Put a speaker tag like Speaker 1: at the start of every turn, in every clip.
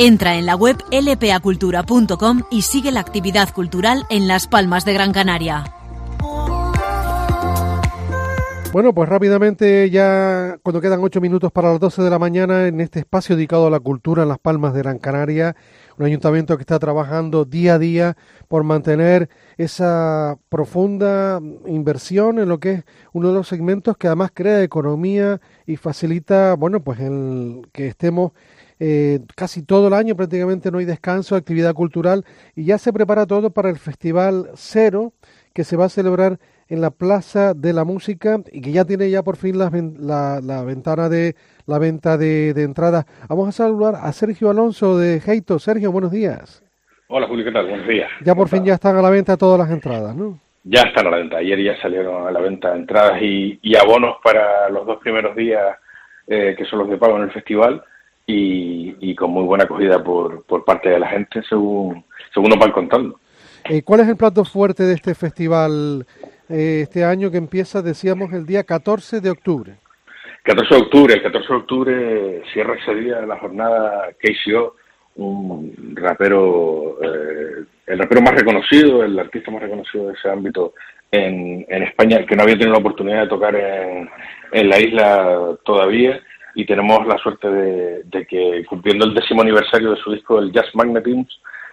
Speaker 1: Entra en la web lpacultura.com y sigue la actividad cultural en Las Palmas de Gran Canaria.
Speaker 2: Bueno, pues rápidamente, ya cuando quedan 8 minutos para las 12 de la mañana, en este espacio dedicado a la cultura en Las Palmas de Gran Canaria, un ayuntamiento que está trabajando día a día por mantener esa profunda inversión en lo que es uno de los segmentos que además crea economía y facilita, bueno, pues que estemos casi todo el año, prácticamente no hay descanso, actividad cultural, y ya se prepara todo para el Festival Cero, que se va a celebrar en la Plaza de la Música y que ya tiene ya por fin la ventana de la venta de entradas. Vamos a saludar a Sergio Alonso de Heito. Sergio, buenos días.
Speaker 3: Hola Julio, ¿qué tal? Buenos días.
Speaker 2: Ya por fin ya están a la venta todas las entradas, ¿no?
Speaker 3: Ya están a la venta. Ayer ya salieron a la venta entradas y abonos para los 2 primeros días que son los de pago en el festival y con muy buena acogida por parte de la gente según nos van contando.
Speaker 2: ¿Cuál es el plato fuerte de este festival este año que empieza, decíamos, el día 14 de octubre?
Speaker 3: 14 de octubre. El 14 de octubre cierra ese día la jornada KCO, un rapero, el rapero más reconocido, el artista más reconocido de ese ámbito en España, que no había tenido la oportunidad de tocar en la isla todavía, y tenemos la suerte de que, cumpliendo el 10º aniversario de su disco, el Jazz Magnetism,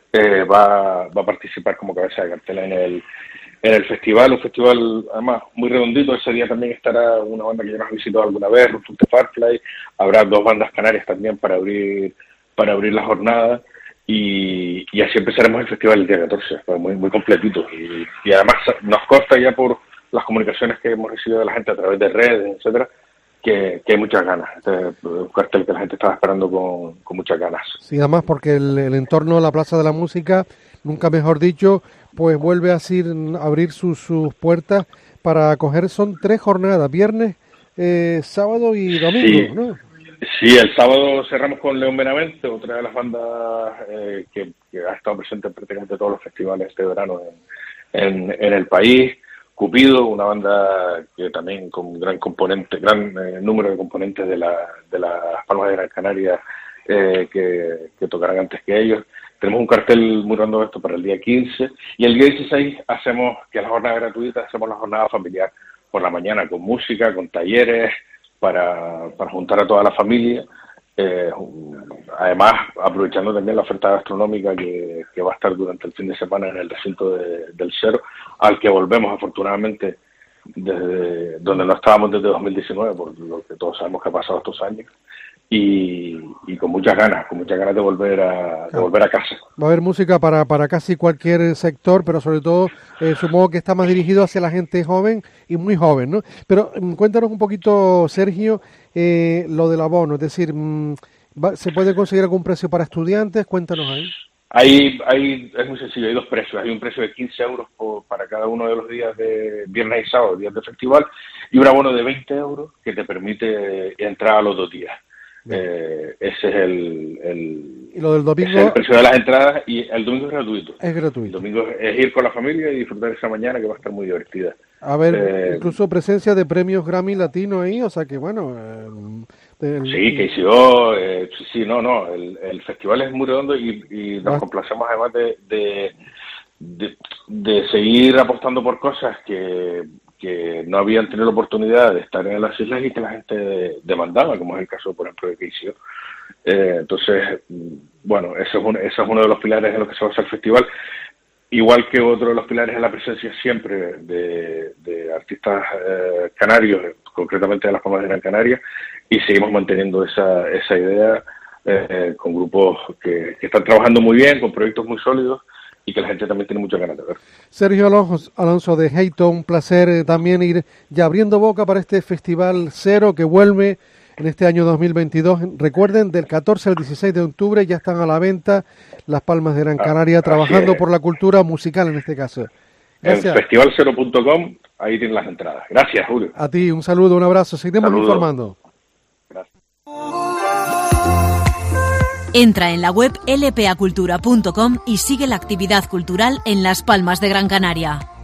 Speaker 3: va a participar como cabeza de cartel en el festival, un festival además muy redondito. Ese día también estará una banda que ya nos ha visitado alguna vez, Rufus the Firefly. Habrá 2 bandas canarias también para abrir la jornada, y así empezaremos el festival el día 14, fue muy completito, y además nos consta ya por las comunicaciones que hemos recibido de la gente a través de redes, etcétera, que hay muchas ganas. Este es un cartel que la gente estaba esperando con muchas ganas.
Speaker 2: Sí, además porque el entorno de la Plaza de la Música, nunca mejor dicho, pues vuelve a abrir sus puertas para acoger. Son 3 jornadas, viernes, sábado y domingo,
Speaker 3: sí,
Speaker 2: ¿no?
Speaker 3: Sí, el sábado cerramos con León Benavente, otra de las bandas que ha estado presente en prácticamente todos los festivales este verano en el país. Cupido, una banda que también con gran número de componentes de las Palmas de Gran Canaria que tocarán antes que ellos. Tenemos un cartel muy redondo esto para el día 15, y el día 16 hacemos, que es la jornada gratuita, hacemos la jornada familiar por la mañana con música, con talleres, para juntar a toda la familia. Además, aprovechando también la oferta gastronómica que va a estar durante el fin de semana en el recinto del Cero, al que volvemos afortunadamente desde donde no estábamos desde 2019, por lo que todos sabemos que ha pasado estos años, y con muchas ganas de volver a casa.
Speaker 2: Va a haber música para casi cualquier sector, pero sobre todo supongo que está más dirigido hacia la gente joven y muy joven, ¿no? Pero cuéntanos un poquito, Sergio, lo del abono, es decir, ¿se puede conseguir algún precio para estudiantes? Cuéntanos ahí.
Speaker 3: Es muy sencillo, hay 2 precios. Hay un precio de 15 euros para cada uno de los días de viernes y sábado, días de festival, y un abono de 20 euros que te permite entrar a los 2 días. Ese es
Speaker 2: ¿Y lo del domingo?
Speaker 3: Ese es el precio de las entradas, y el domingo es gratuito.
Speaker 2: Es gratuito.
Speaker 3: El domingo es ir con la familia y disfrutar esa mañana, que va a estar muy divertida.
Speaker 2: A ver, incluso presencia de premios Grammy Latino ahí, o sea que bueno...
Speaker 3: Sí, KCO, el festival es muy redondo, y nos complacemos además de seguir apostando por cosas que no habían tenido la oportunidad de estar en las islas y que la gente demandaba, como es el caso, por ejemplo, de KCO. Entonces, bueno, eso es uno de los pilares en los que se basa el festival. Igual que otro de los pilares es la presencia siempre de artistas canarios, concretamente de las Palmas de Gran Canaria, y seguimos manteniendo esa idea con grupos que están trabajando muy bien, con proyectos muy sólidos, y que la gente también tiene muchas ganas de ver.
Speaker 2: Sergio Alonso de Heito, un placer también ir ya abriendo boca para este Festival Cero que vuelve en este año 2022. Recuerden, del 14 al 16 de octubre ya están a la venta Las Palmas de Gran Canaria, trabajando por la cultura musical en este caso. Gracias.
Speaker 3: En festivalcero.com, ahí tienen las entradas. Gracias, Julio.
Speaker 2: A ti, un saludo, un abrazo. Seguiremos informando.
Speaker 3: Gracias.
Speaker 1: Entra en la web lpacultura.com y sigue la actividad cultural en Las Palmas de Gran Canaria.